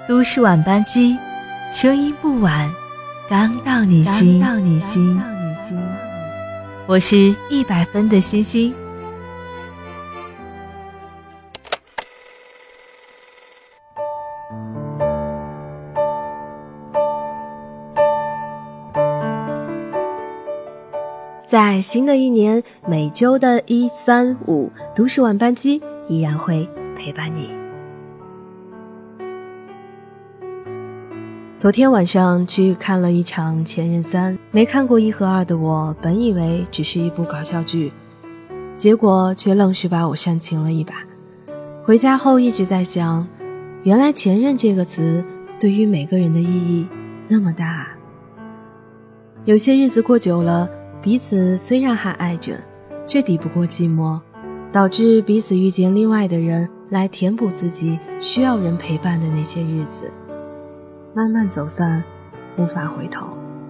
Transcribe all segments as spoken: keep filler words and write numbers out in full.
都市晚班机，声音不晚，刚到你心。刚到你心。我是一百分的星星。在新的一年，每周的一三五都市晚班机依然会陪伴你。昨天晚上去看了一场《前任三》，没看过一和二的我本以为只是一部搞笑剧，结果却愣是把我煽情了一把。回家后一直在想，原来前任这个词对于每个人的意义那么大啊。有些日子过久了，彼此虽然还爱着，却抵不过寂寞，导致彼此遇见另外的人来填补自己需要人陪伴的那些日子，慢慢走散，无法回头。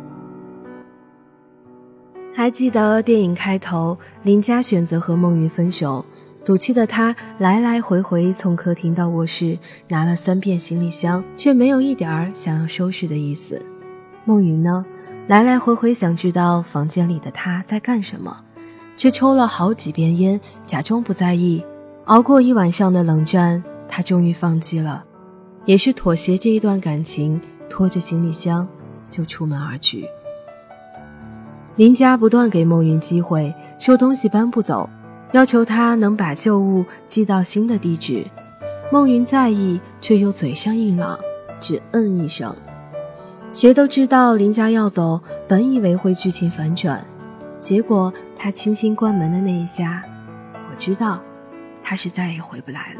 还记得电影开头，林佳选择和孟云分手，赌气的他来来回回从客厅到卧室拿了三遍行李箱，却没有一点儿想要收拾的意思。孟云呢，来来回回想知道房间里的他在干什么，却抽了好几遍烟，假装不在意。熬过一晚上的冷战，他终于放弃了，也是妥协这一段感情，拖着行李箱就出门而去。林佳不断给孟云机会，说东西搬不走，要求他能把旧物寄到新的地址。孟云在意，却又嘴上硬朗，只嗯一声。谁都知道林佳要走，本以为会剧情反转，结果他轻轻关门的那一下，我知道他是再也回不来了。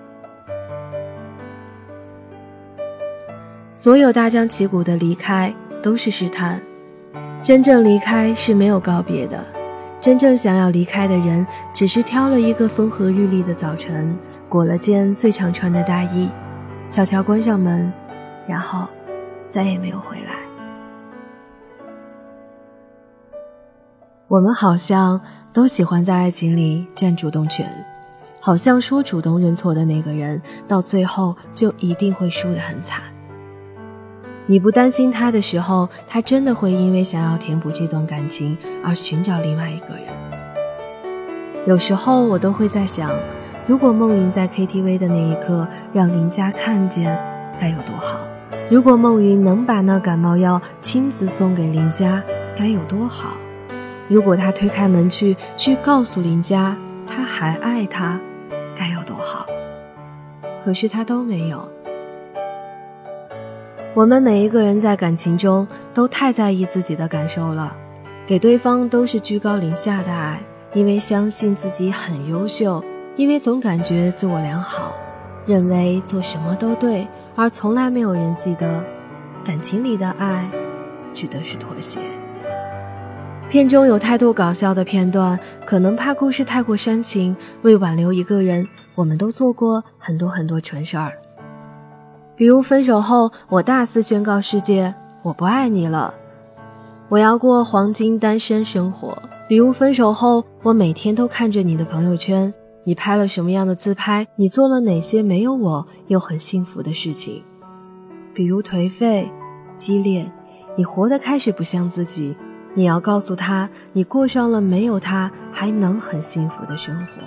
所有大张旗鼓的离开都是试探，真正离开是没有告别的。真正想要离开的人，只是挑了一个风和日丽的早晨，裹了件最常穿的大衣，悄悄关上门，然后再也没有回来。我们好像都喜欢在爱情里占主动权，好像说主动认错的那个人，到最后就一定会输得很惨。你不担心他的时候，他真的会因为想要填补这段感情而寻找另外一个人。有时候我都会在想，如果孟云在 K T V 的那一刻让林佳看见，该有多好。如果孟云能把那感冒药亲自送给林佳，该有多好。如果他推开门去去告诉林佳他还爱他，该有多好。可是他都没有。我们每一个人在感情中都太在意自己的感受了，给对方都是居高临下的爱，因为相信自己很优秀，因为总感觉自我良好，认为做什么都对，而从来没有人记得感情里的爱指的是妥协。片中有太多搞笑的片段，可能怕故事太过煽情，为挽留一个人，我们都做过很多很多蠢事儿。比如分手后，我大肆宣告世界，我不爱你了，我要过黄金单身生活。比如分手后，我每天都看着你的朋友圈，你拍了什么样的自拍，你做了哪些没有我又很幸福的事情。比如颓废、激烈，你活得开始不像自己，你要告诉他，你过上了没有他还能很幸福的生活。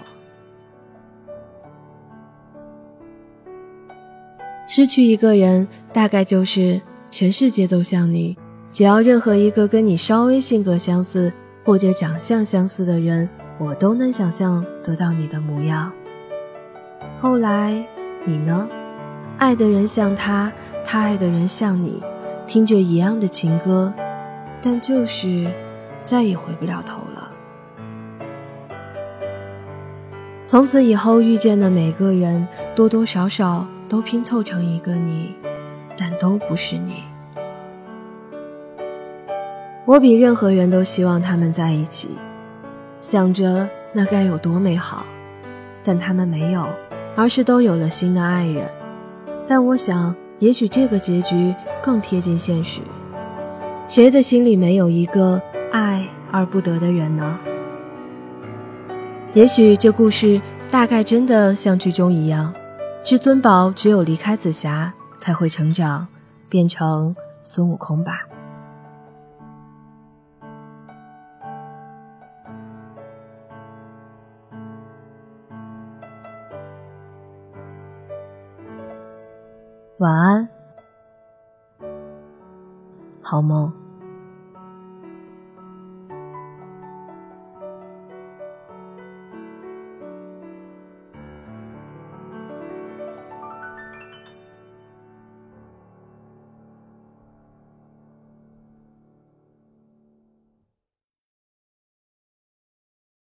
失去一个人，大概就是全世界都像你，只要任何一个跟你稍微性格相似或者长相相似的人，我都能想象得到你的模样。后来你呢？爱的人像他，他爱的人像你，听着一样的情歌，但就是再也回不了头了。从此以后遇见的每个人，多多少少都拼凑成一个你，但都不是你。我比任何人都希望他们在一起，想着那该有多美好，但他们没有，而是都有了新的爱人。但我想，也许这个结局更贴近现实。谁的心里没有一个爱而不得的人呢？也许这故事大概真的像剧中一样，至尊宝只有离开紫霞， 才会成长，变成孙悟空吧。晚安，好梦。